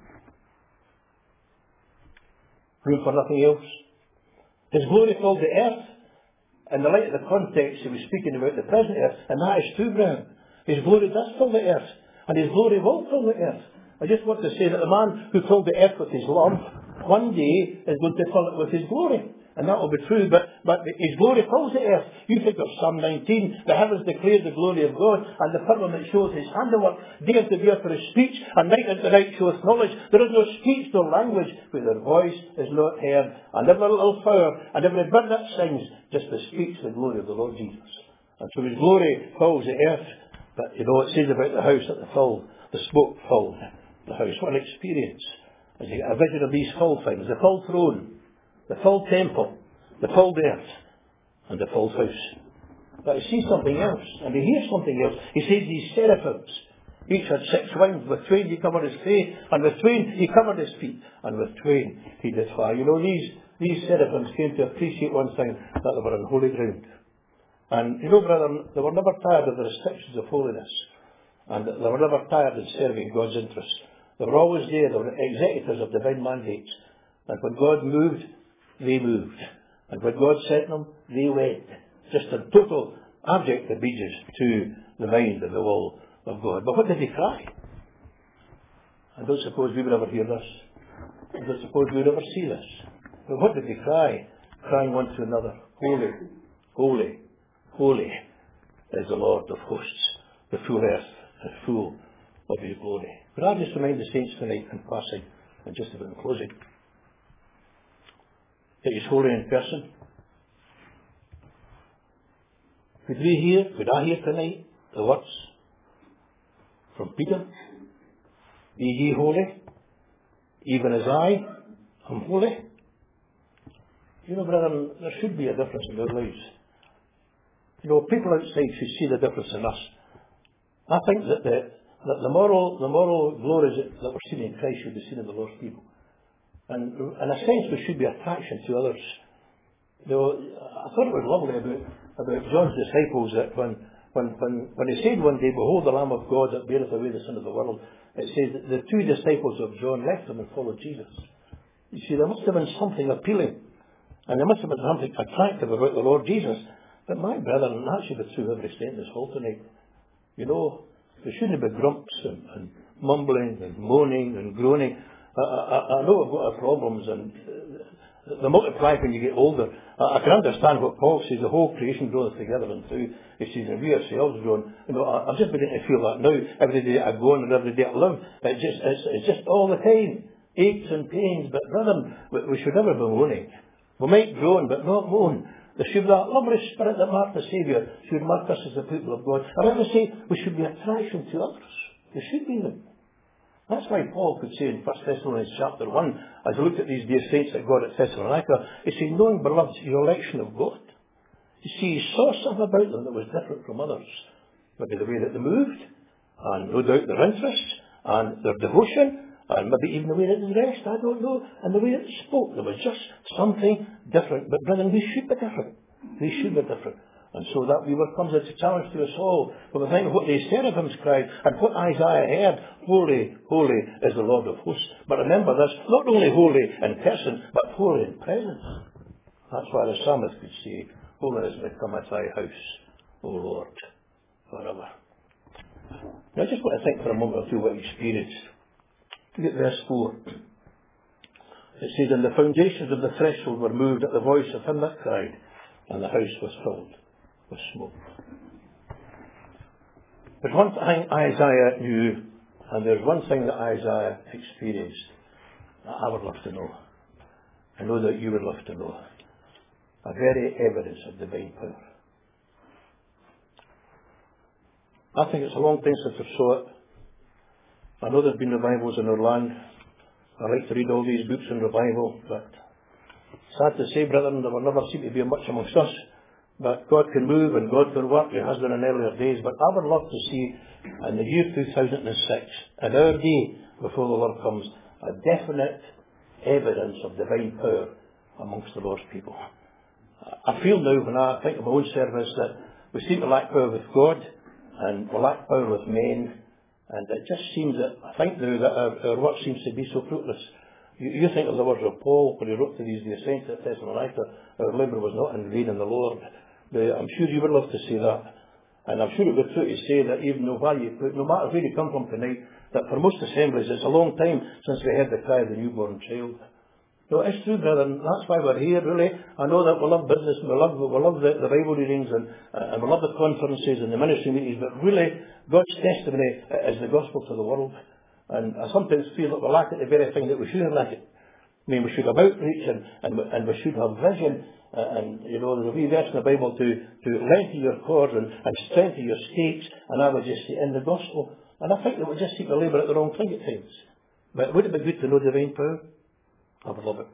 Room for nothing else. His glory filled the earth. In the light of the context, he was speaking about the present earth, and that is true, brethren. His glory does fill the earth, and his glory will fill the earth. I just want to say that the man who filled the earth with his love, one day is going to fill it with his glory. And that will be true, but his glory fills the earth. You think of Psalm 19, the heavens declare the glory of God, and the firmament shows his handiwork. Day unto day for his speech, and night unto night showeth knowledge. There is no speech nor language where their voice is not heard. And every little flower, and every bird that sings, just bespeaks the glory of the Lord Jesus. And so his glory fills the earth. But you know, it says about the house that the smoke filled the house. What an experience. As you get a vision of these full things, the full throne, the full temple, the full earth, and the full house. But he sees something else, and he hears something else. He sees these seraphims. Each had 6 wings. With twain he covered his face, and with twain he covered his feet, and with twain he did fly. You know, these seraphims came to appreciate one thing, that they were on holy ground. And you know, brethren, they were never tired of the restrictions of holiness, and they were never tired of serving God's interests. They were always there. They were executors of divine mandates. And when God moved, they moved. And when God sent them, they went. Just in total abject obedience to the mind and the will of God. But what did he cry? I don't suppose we would ever hear this. I don't suppose we would ever see this. But what did he cry? Crying one to another, holy, holy, holy is the Lord of hosts. The full earth is full of his glory. But I'll just remind the saints tonight in passing, and just about in closing, that he's holy in person. Could I hear tonight the words from Peter? Be ye holy, even as I am holy. You know, brethren, there should be a difference in our lives. You know, people outside should see the difference in us. I think that the moral glories that we're seeing in Christ should be seen in the Lord's people. And in a sense, we should be attraction to others. You know, I thought it was lovely about John's disciples that when he said one day, "Behold the Lamb of God that beareth away the sin of the world," it says that the two disciples of John left him and followed Jesus. You see, there must have been something appealing, and there must have been something attractive about the Lord Jesus. But my brethren, and that should be true of every saint in this hall tonight, you know, there shouldn't be grumps and mumbling and moaning and groaning. I know I've got our problems, and they multiply when you get older. I can understand what Paul says, the whole creation grows together and through. He says, and we ourselves grown. You know, I'm just beginning to feel that now. Every day I go on and every day I live. It's just all the time. Aches and pains. But brethren, we should never be moaning. We might groan, but not moan. There should be that lovely spirit that marked the Saviour, should mark us as the people of God. I want to say, we should be attraction to others. We should be them. That's why Paul could say in 1 Thessalonians chapter 1, as he looked at these dear saints that God at Thessalonica, he said, knowing, beloved, your election of God. You see, he saw something about them that was different from others. Maybe the way that they moved, and no doubt their interests, and their devotion, and maybe even the way that they dressed, I don't know, and the way that they spoke. There was just something different. But brethren, we should be different. We should be different. And so that comes as a challenge to us all. When we think of what the seraphims cried, and what Isaiah heard, holy, holy is the Lord of hosts. But remember this, not only holy in person, but holy in presence. That's why the psalmist could say, holiness may come at thy house, O Lord, forever. Now I just want to think for a moment or two what he experienced. Look at verse 4. It says, and the foundations of the threshold were moved at the voice of him that cried, and the house was filled with smoke. There's one thing Isaiah knew, and there's one thing that Isaiah experienced that I would love to know. I know that you would love to know. A very evidence of divine power. I think it's a long time since I saw it. I know there's been revivals in our land. I like to read all these books on revival, but sad to say, brethren, there will never seem to be much amongst us. But God can move and God can work. He has done in earlier days. But I would love to see, in the year 2006, in our day, before the Lord comes, a definite evidence of divine power amongst the Lord's people. I feel now, when I think of my own service, that we seem to lack power with God, and we lack power with men, and it just seems that, I think now, that our work seems to be so fruitless. You think of the words of Paul, when he wrote to these dear saints at Thessalonica, our labour was not in vain in the Lord. I'm sure you would love to say that. And I'm sure it would be true to say that even no matter where you come from tonight, that for most assemblies it's a long time since we heard the cry of the newborn child. No, it's true, brother, and that's why we're here, really. I know that we love business, we love the Bible readings, and we love the conferences and the ministry meetings, but really, God's testimony is the gospel to the world. And I sometimes feel that we lack it, the very thing that we shouldn't lack it. I mean, we should have outreach, and we should have vision, and, you know, there's a wee verse in the Bible to lengthen your cords and strengthen your stakes, and I would just say, in the gospel. And I think that we just seem to labour at the wrong thing at times. But would it be good to know divine power? I would love it.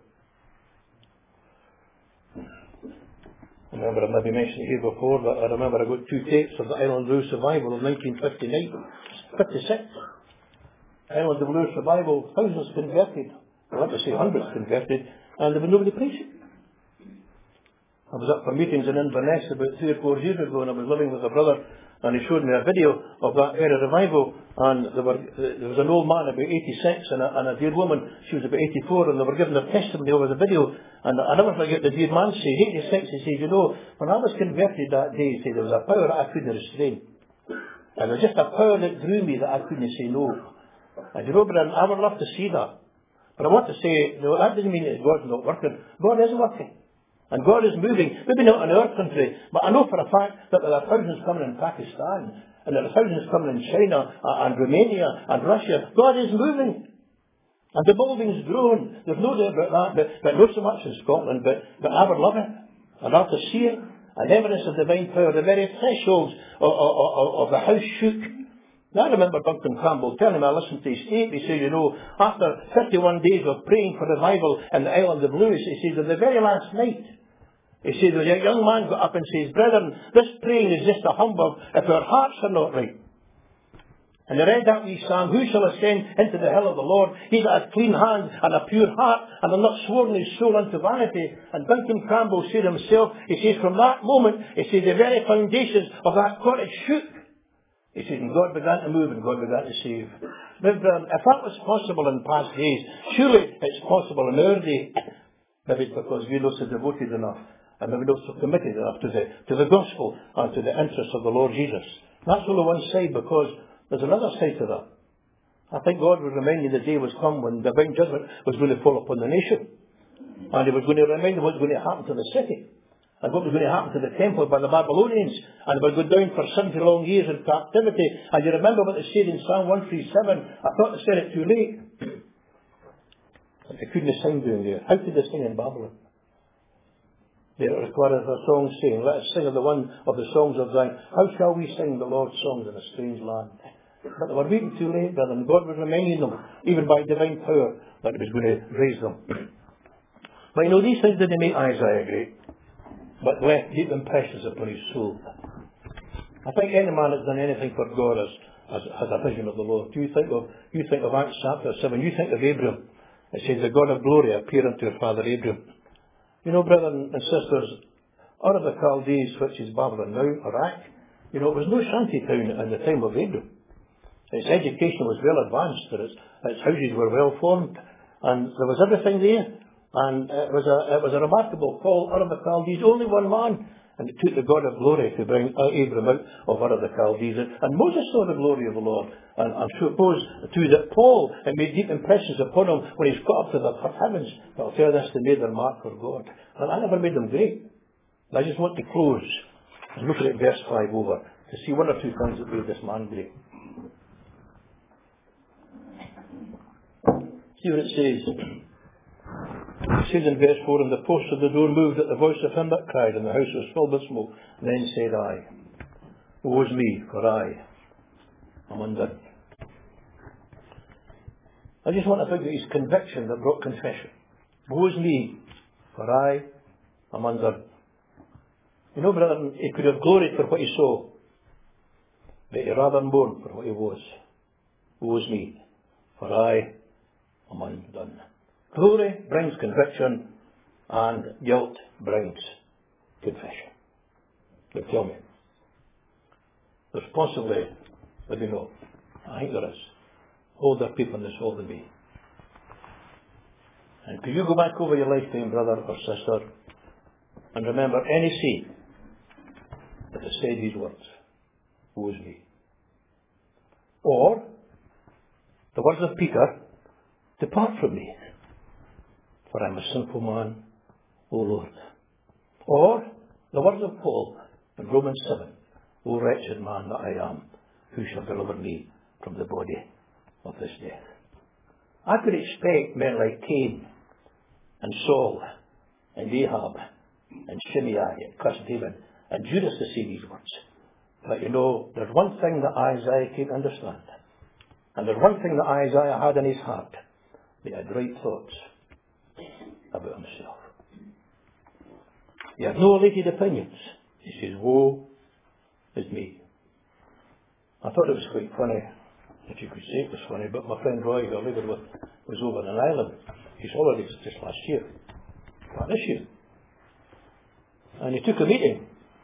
I remember I maybe mentioned it here before, but I remember I got 2 tapes of the Island Blue Survival of 1956. Island Blue Survival, thousands converted. Well, let me say hundreds converted, and there was nobody preaching. I was up for meetings in Inverness about 3 or 4 years ago, and I was living with a brother, and he showed me a video of that very revival, and there was an old man about 86 and a dear woman, she was about 84, and they were giving their testimony over the video, and I never forget the dear man saying, 86, he says, you know, when I was converted that day, he said, there was a power that I couldn't restrain. And there was just a power that drew me that I couldn't say no. And you know, brother, I would love to see that. But I want to say, no, that doesn't mean that God's not working. God is working. And God is moving, maybe not in our country, but I know for a fact that there are thousands coming in Pakistan, and there are thousands coming in China, and Romania, and Russia. God is moving. And the building's grown. There's no doubt about that, but not so much in Scotland, but I would love it. I'd love to see it. An evidence of divine power, the very thresholds of the house shook. Now I remember Duncan Campbell telling me, I listened to his tape, he said, you know, after 31 days of praying for revival in the Island of Lewis, he said, on the very last night, he said, a young man got up and says, brethren, this praying is just a humbug if our hearts are not right. And they read that wee psalm, who shall ascend into the hill of the Lord? He that hath clean hands and a pure heart, and hath not sworn his soul unto vanity. And Duncan Campbell said himself, he says, from that moment, he says, the very foundations of that cottage shook. He says, and God began to move and God began to save. Now, if that was possible in past days, surely it's possible in our day. Maybe it's because we're not so devoted enough, and maybe not so committed enough to the gospel and to the interests of the Lord Jesus. That's only one side, because there's another side to that. I think God was reminding the day was come when divine judgment was going to fall upon the nation. And he was going to remind them what was going to happen to the city. And what was going to happen to the temple by the Babylonians. And they would go down for 70 long years in captivity. And you remember what they said in Psalm 137. I thought they said it too late. They couldn't sing down there. How could they sing in Babylon? They required a song saying, let us sing of the one of the songs of Zion. How shall we sing the Lord's songs in a strange land? But they were waiting too late, brother, and God was reminding them, even by divine power, that he was going to raise them. But you know, these things didn't make Isaiah great, but left deep impressions upon his soul. I think any man that's done anything for God has a vision of the Lord. You think of Acts chapter 7, you think of Abraham. It says, the God of glory appeared unto your father Abraham. You know, brothers and sisters, out of the Chaldees, which is Babylon now, Iraq, you know, it was no shanty town in the time of Abraham. Its education was well advanced, its houses were well formed, and there was everything there. And it was a remarkable call out of the Chaldees, only one man. And it took the God of glory to bring Abraham out of Ur of the Chaldees. And Moses saw the glory of the Lord. And I suppose, too, that Paul, it made deep impressions upon him when he's got up to the heavens. But I'll tell you this, they made their mark for God. And I never made them great. I just want to close and look at verse 5 over to see one or two things that made this man great. See what it says. It says in verse 4, and the posts of the door moved at the voice of him that cried, and the house was filled with smoke. Then said I, woe is me, for I am undone. I just want to think of his conviction that brought confession. Woe is me, for I am undone. You know, brother, he could have gloried for what he saw, but he rather mourned for what he was. Woe is me, for I am undone. Glory brings conviction, and guilt brings confession. But tell me, there's possibly, maybe not, I think there is, older people in this world than me. And could you go back over your lifetime, brother or sister, and remember any seed that has said these words, woe is me? Or the words of Peter, depart from me, for I am a sinful man, O Lord. Or the words of Paul in Romans 7, O wretched man that I am, who shall deliver me from the body of this death? I could expect men like Cain and Saul and Ahab and Shimei and Cuss David and Judas to say these words. But you know, there's one thing that Isaiah can't understand. And there's one thing that Isaiah had in his heart. He had right thoughts about himself. He had no elated opinions. He says, woe is me. I thought it was quite funny, if you could say it was funny, but my friend Roy, who I lived with, was over in Ireland. His holidays just last year, not this year. And he took a meeting.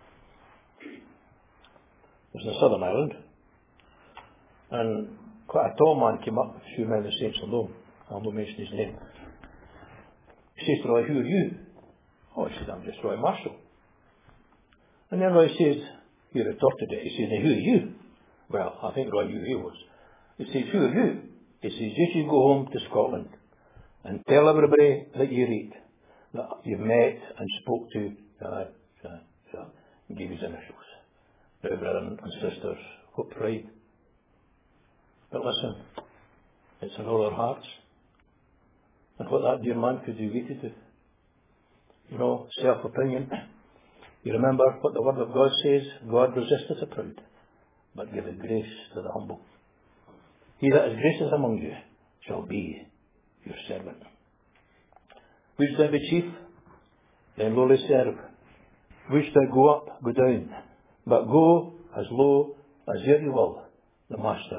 It was in Southern Ireland. And quite a tall man came up, a few men of the saints alone. I'll not mention his name. He says to Roy, who are you? Oh, he says, I'm just Roy Marshall. And then Roy says, he retorted it. He says, now who are you? Well, I think Roy knew who he was. He says, who are you? He says, you should go home to Scotland and tell everybody that you read, that you've met and spoke to, and gave his initials. Now, brothers and sisters, what pride. But listen, it's in all our hearts. And what that dear man could do, we could do. You know, self-opinion. You remember what the Word of God says, God resisteth the proud, but giveth grace to the humble. He that is gracious among you shall be your servant. Wouldst thou be chief? Then lowly serve. Wouldst thou go up, go down, but go as low as e'er you will, the Master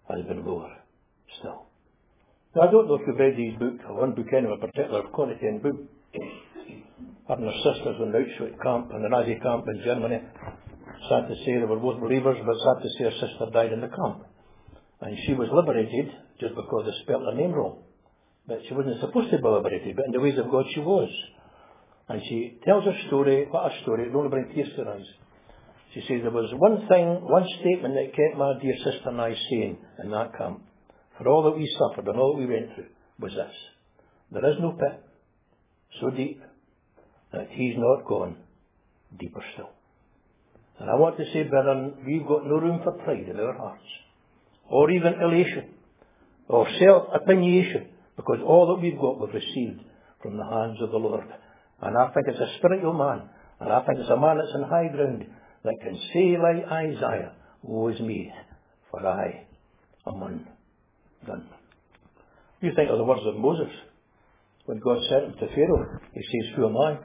has been lower still. Now, I don't know if you've read these books, or one book anyway, in particular, Connie book. Having her sisters in the Auschwitz camp and the Nazi camp in Germany. Sad to say they were both believers, but sad to say her sister died in the camp. And she was liberated just because they spelt her name wrong. But she wasn't supposed to be liberated, but in the ways of God she was. And she tells her story, what a story, it only brings tears to her eyes. She says there was one thing, one statement that kept my dear sister and I sane in that camp, for all that we suffered and all that we went through, was this: there is no pit so deep that he's not gone deeper still. And I want to say, brethren, we've got no room for pride in our hearts, or even elation, or self-opinionation, because all that we've got we've received from the hands of the Lord. And I think it's a spiritual man, and I think it's a man that's in high ground, that can say like Isaiah, woe is me, for I am undone. You think of the words of Moses, when God sent him to Pharaoh, he says, who am I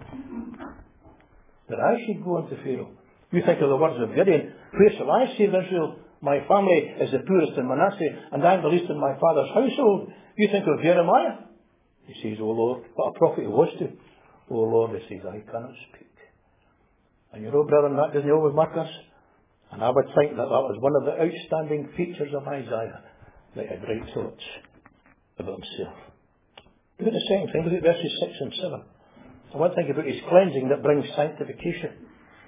that I should go unto Pharaoh? You think of the words of Gideon, where shall I save Israel? My family is the poorest in Manasseh, and I am the least in my father's household. You think of Jeremiah. He says, O Lord, what a prophet he was to. O Lord, he says, I cannot speak. And you know, brethren, that doesn't always mark us. And I would think that that was one of the outstanding features of Isaiah, that he had right thoughts about himself. Look at the second thing, look at verses 6 and 7. I want to think about his cleansing that brings sanctification.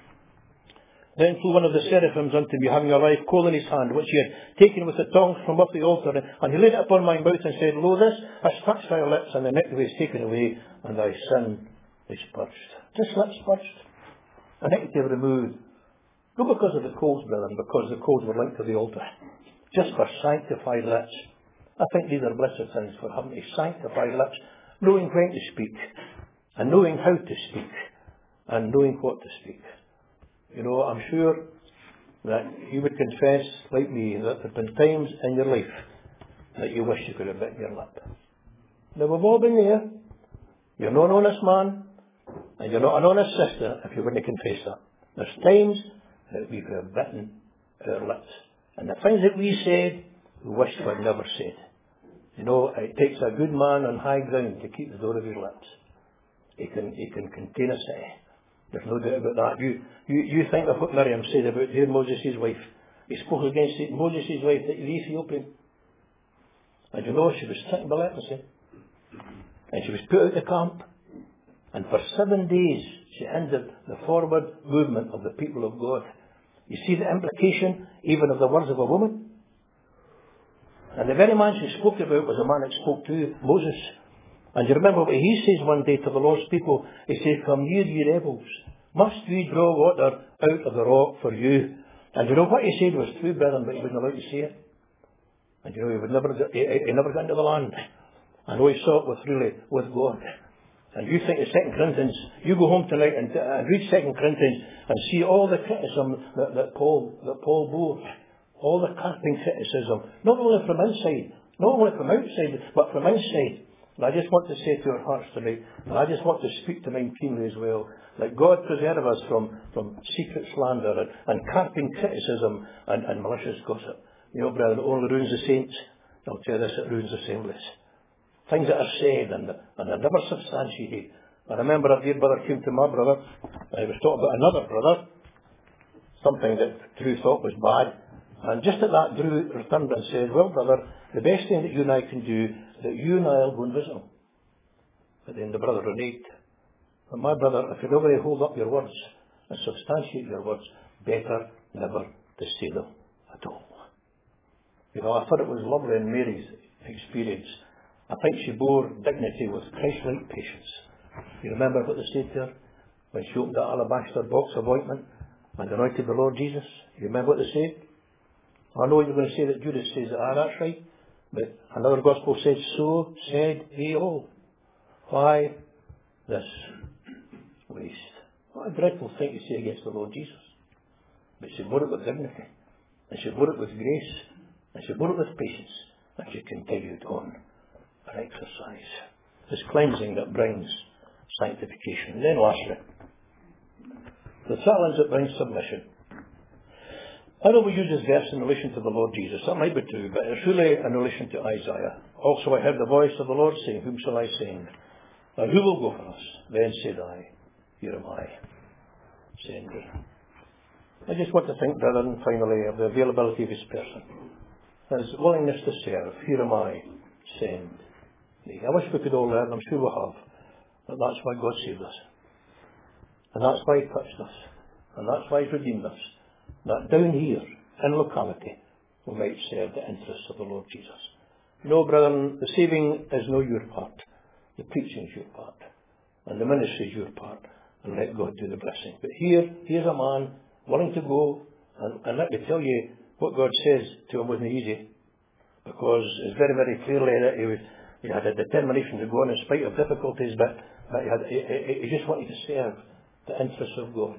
Then flew one of the seraphims unto me, having a live coal in his hand, which he had taken with the tongs from off the altar, and he laid it upon my mouth and said, Lo, this has touched thy lips, and the iniquity is taken away, and thy sin is purged. Just lips purged. Iniquity removed. Not because of the coals, brethren, because the coals were linked to the altar. Just for sanctified lips. I think these are blessed things, for having a sanctified lips, knowing when to speak, and knowing how to speak, and knowing what to speak. You know, I'm sure that you would confess, like me, that there have been times in your life that you wish you could have bitten your lip. Now, we've all been there. You're not an honest man, and you're not an honest sister if you wouldn't confess that. There's times that we could have bitten our lips. And the things that we said, we wish we had never said. You know, it takes a good man on high ground to keep the door of his lips. He can contain a city. There's no doubt about that. You think of what Miriam said about dear Moses' wife. He spoke against Moses' wife, the Ethiopian. And you know, she was stricken by leprosy. And she was put out of the camp. And for 7 days, she hindered the forward movement of the people of God. You see the implication even of the words of a woman? And the very man she spoke about was a man that spoke to Moses. And you remember what he says one day to the Lord's people? He says, come near, ye rebels. Must we draw water out of the rock for you? And you know what he said was true, brethren, but he wasn't allowed to say it. And you know, he never got into the land. I know he saw it with God. And you think of 2 Corinthians, you go home tonight and read 2 Corinthians and see all the criticism that Paul bore. All the carping criticism, not only from inside, not only from outside, but from inside. And I just want to say to our hearts tonight, and I just want to speak to mine keenly as well, that God preserve us from secret slander and carping criticism and malicious gossip. You know, brethren, it only ruins the saints. I'll tell you this, it ruins assemblies. Things that are said and are never substantiated. I remember a dear brother came to my brother, and he was talking about another brother, something that Drew thought was bad. And just at that, Drew returned and said, well, brother, the best thing that you and I can do is that you and I will go and visit him. But then the brother reneged. But my brother, if you nobody hold up your words and substantiate your words, better never to say them at all. You know, I thought it was lovely in Mary's experience. I think she bore dignity with Christ-like patience. You remember what they said to her? When she opened that alabaster box of ointment and anointed the Lord Jesus? You remember what they said? I know you're going to say that Judas says that, that's right. But another gospel says, so said they all. Why this waste? What a dreadful thing to say against the Lord Jesus. But she bore it with dignity. And she bore it with grace. And she bore it with patience. And she continued on her exercise. This cleansing that brings sanctification. And then lastly, the challenge that brings submission. I know we use this verse in relation to the Lord Jesus. That might be true, but it's really in relation to Isaiah. Also I heard the voice of the Lord saying, whom shall I send? And who will go for us? Then said I, here am I, send me. I just want to think, brethren, finally, of the availability of his person. His willingness to serve. Here am I, send me. I wish we could all learn, I'm sure we have, that that's why God saved us. And that's why he touched us. And that's why he's redeemed us. That down here, in locality, we might serve the interests of the Lord Jesus. No, brethren, the saving is no your part. The preaching is your part. And the ministry is your part. And let God do the blessing. But here's a man willing to go. And let me tell you, what God says to him wasn't easy. Because it's very, very clearly that he had a determination to go on in spite of difficulties, but he just wanted to serve the interests of God.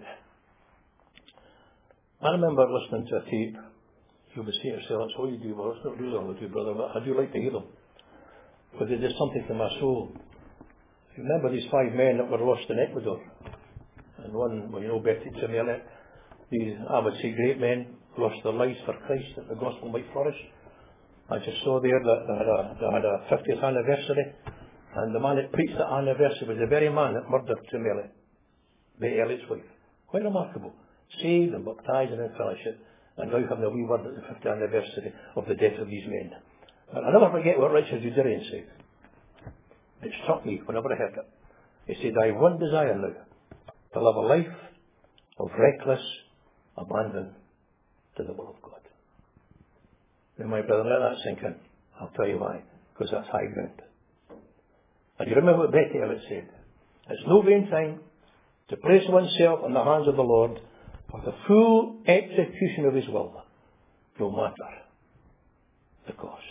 I remember listening to a tape. You would say to yourself, that's all you do. Well, it's not really all I do, brother, but I do like to hear them. Because they did something to my soul. You remember these 5 men that were lost in Ecuador? And one, well, you know, Bertie Chimele, these, I would say, great men, lost their lives for Christ, that the gospel might flourish. I just saw there that they had a 50th anniversary, and the man that preached that anniversary was the very man that murdered Chimele, Betty Elliott's wife. Quite remarkable. Saved and baptized and in fellowship, and now having a wee word at the 50th anniversary of the death of these men. But I never forget what Richard Udarian said. It struck me whenever I heard it. He said, I have one desire now, to live a life of reckless abandon to the will of God. Now, my brother, let that sink in. I'll tell you why. Because that's high ground. And you remember what Betty Elliott said. It's no vain thing to place oneself in the hands of the Lord for the full execution of his will, no matter the cost.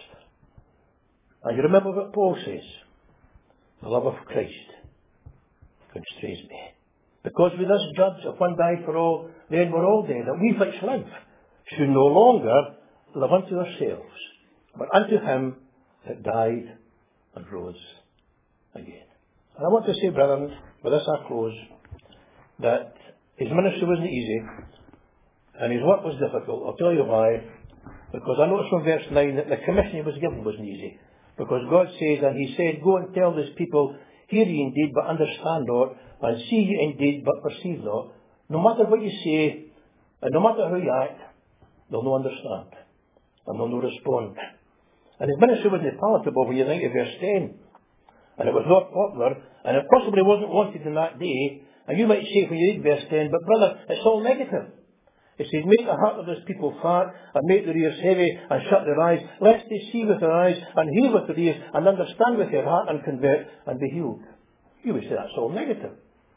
And you remember what Paul says. The love of Christ constrains me. Because with this judge, if one died for all, then we're all dead. And we which live should no longer live unto ourselves, but unto him that died and rose again. And I want to say, brethren, with this I close, that his ministry wasn't easy, and his work was difficult. I'll tell you why. Because I noticed from verse 9 that the commission he was given wasn't easy. Because God says, and he said, go and tell this people, hear ye indeed, but understand not, and see ye indeed, but perceive not. No matter what you say, and no matter how you act, they'll no understand, and they'll no respond. And his ministry wasn't palatable when you think of verse 10. And it was not popular, and it possibly wasn't wanted in that day. And you might say when you read verse 10, but brother, it's all negative. It says, make the heart of this people fat, and make their ears heavy, and shut their eyes, lest they see with their eyes, and hear with their ears, and understand with their heart, and convert, and be healed. You would say that's all negative.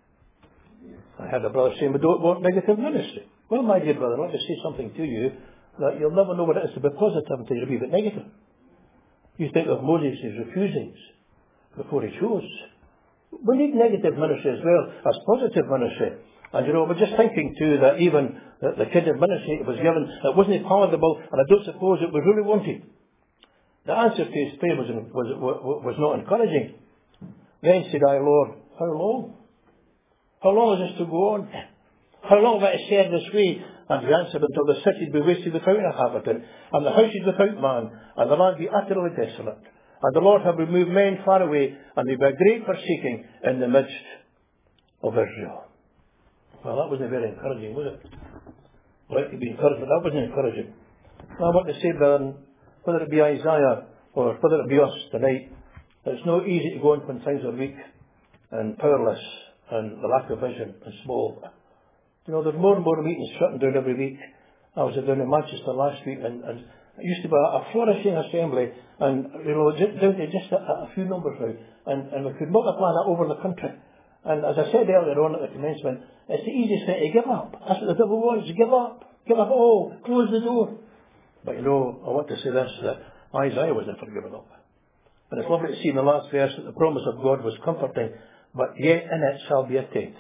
I had a brother saying, we don't want negative ministry. Well, my dear brother, let me say something to you, that you'll never know what it is to be positive until you're a wee bit negative. You think of Moses' refusings before he chose. We need negative ministry as well as positive ministry. And you know, we're just thinking too that even the kind of ministry it was given, it wasn't palatable, and I don't suppose it was really wanted. The answer to his prayer was not encouraging. Then said I, Lord, how long? How long is this to go on? How long have I to serve this way? And he answered, until the city be wasted without an inhabitant, and the houses without man, and the land be utterly desolate. And the Lord have removed men far away, and there be a great forsaking in the midst of Israel. Well, that wasn't very encouraging, was it? I'd like to be encouraged, but that wasn't encouraging. I want to say, brethren, whether it be Isaiah or whether it be us tonight, it's not easy to go on when things are weak and powerless and the lack of vision and small. You know, there's more and more meetings shutting down every week. I was down in Manchester last week, and it used to be a flourishing assembly, and you know, down to just a few numbers now, and we could multiply that over the country. And as I said earlier on at the commencement, it's the easiest thing to give up. That's what the devil wants, give up. Give up all. Close the door. But you know, I want to say this, that Isaiah was never given up. And it's lovely to see in the last verse that the promise of God was comforting, but yet in it shall be a tenth.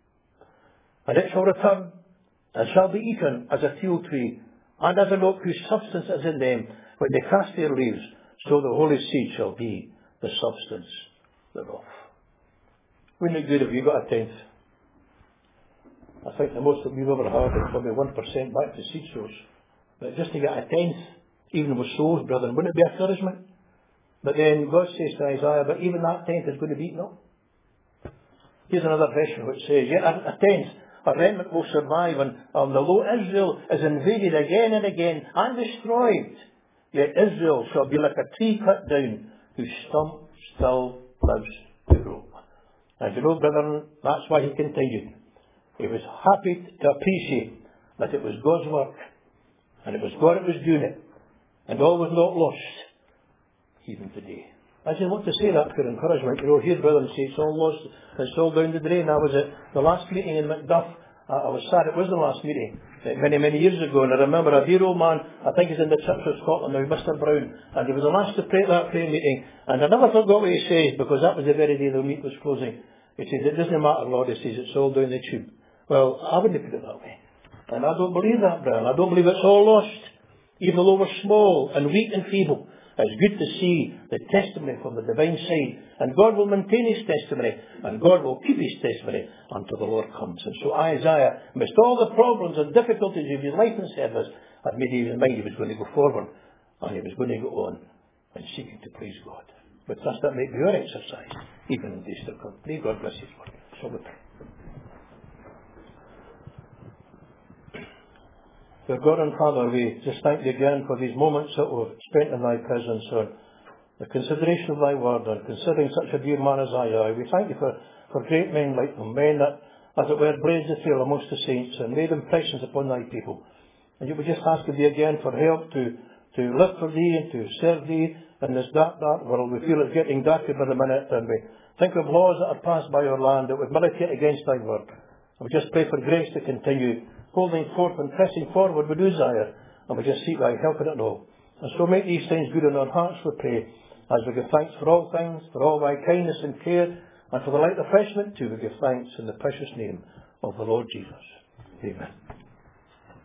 And it shall return, and shall be eaten as a teal tree, and as an oak whose substance is in them, when they cast their leaves, so the holy seed shall be the substance thereof. Wouldn't it be good if you got a tenth? I think the most that we've ever had is probably 1% back to seed source. But just to get a tenth, even with souls, brethren, wouldn't it be encouragement? But then God says to Isaiah, but even that tenth is going to be eaten up. Here's another version which says, yet a tenth, a remnant will survive, and although Israel is invaded again and again and destroyed, yet Israel shall be like a tree cut down, whose stump still lives to grow. And you know, brethren, that's why he continued. He was happy to appreciate that it was God's work, and it was God that was doing it, and all was not lost, even today. I just want to say that for encouragement. You know, here, brethren, say it's all lost, it's all down the drain. I was at the last meeting in Macduff. I was sad it was the last meeting, many, many years ago, and I remember a dear old man, I think he's in the Church of Scotland now, Mr. Brown, and he was the last to pray at that prayer meeting, and I never forgot what he said, because that was the very day the meet was closing. He says, it doesn't matter, Lord, he says, it's all down the tube. Well, I wouldn't put it that way. And I don't believe that, Brian. I don't believe it's all lost. Even though we're small and weak and feeble, it's good to see the testimony from the divine side. And God will maintain his testimony, and God will keep his testimony until the Lord comes. And so Isaiah, amidst all the problems and difficulties of his life and service, had made his mind he was going to go forward, and he was going to go on and seeking to please God. But trust that may be your exercise, even in days to come. May God bless his word. So we pray. Dear God and Father, we just thank you again for these moments that we've spent in thy presence, on the consideration of thy word, and considering such a dear man as Isaiah. We thank you for great men like them, men that, as it were, blazed the trail amongst the saints and made impressions upon thy people. And you would just ask thee again for help to live for thee and to serve thee in this dark world. We feel it's getting darker by the minute, and we think of laws that are passed by our land that would militate against thy word. And we just pray for grace to continue holding forth and pressing forward with desire, and we just seek thy help in it all. And so make these things good in our hearts, we pray, as we give thanks for all things, for all thy kindness and care, and for the light refreshment too. We give thanks in the precious name of the Lord Jesus. Amen.